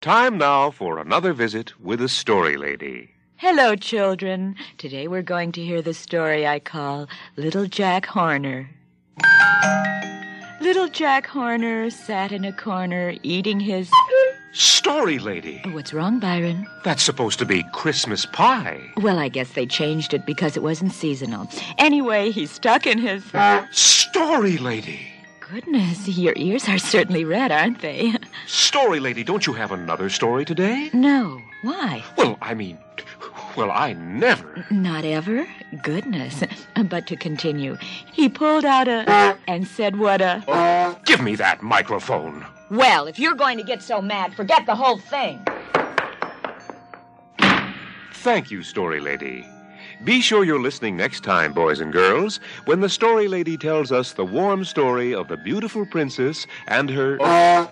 Time now for another visit with the Story Lady. Hello, children. Today we're going to hear the story I call Little Jack Horner. Little Jack Horner sat in a corner eating his... Story Lady! What's wrong, Byron? That's supposed to be Christmas pie. Well, I guess they changed it because it wasn't seasonal. Anyway, he's stuck in his... Story Lady! Goodness, your ears are certainly red, aren't they? Story Lady, don't you have another story today? No. Why? Well, I never... Not ever? Goodness. But to continue, he pulled out a... and said what a... Give me that microphone. Well, if you're going to get so mad, forget the whole thing. Thank you, Story Lady. Be sure you're listening next time, boys and girls, when the Story Lady tells us the warm story of the beautiful princess and her...